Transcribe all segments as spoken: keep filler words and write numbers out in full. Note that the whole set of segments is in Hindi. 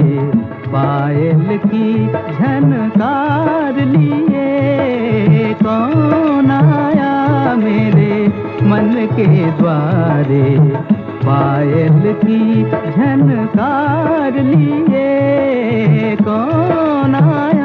पायल की झनकार लिए। कौन आया मेरे मन के द्वारे, पायल की झनकार लिए। कौन आया?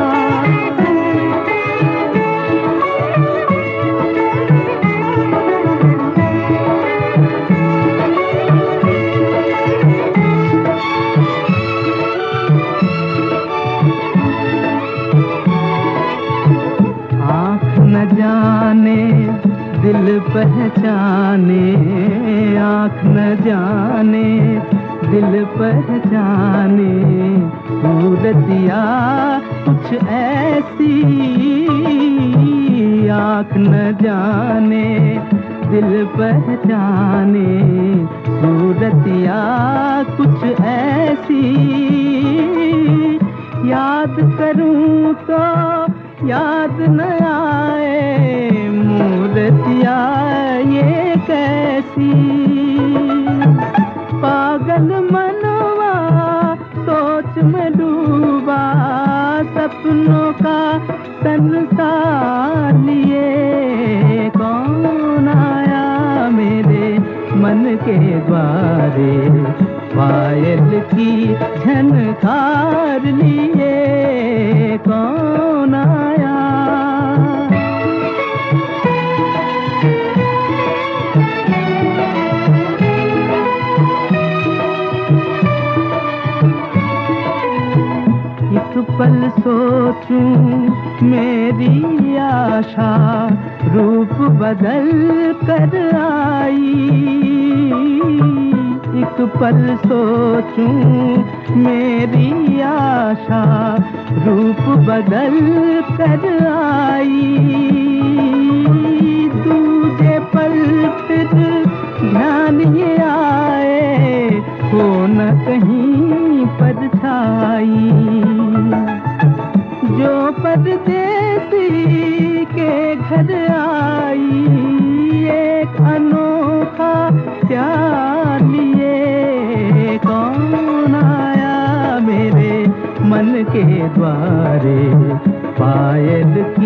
न जाने दिल पहचाने, आँख न जाने दिल पहचाने, सूरतिया कुछ ऐसी। आँख न जाने दिल पहचाने, सूरतिया कुछ ऐसी। याद करूं तो याद न आए, मूर्तिया ये कैसी। पागल मनवा सोच में डूबा, सपनों का संसार लिए। कौन आया मेरे मन के द्वारे, पायल की झनकार लिए। कौन आया? एक पल सोचूं मेरी आशा, रूप बदल कर आई। एक पल सोचूं मेरी आशा, रूप बदल कर आई। दूजे पल फिर ध्यान ये आए, हो न कहीं परछाई। जो परदेसी के घर आई, एक अनोखा प्यार लिए। कौन आया मेरे मन के द्वारे, पायल की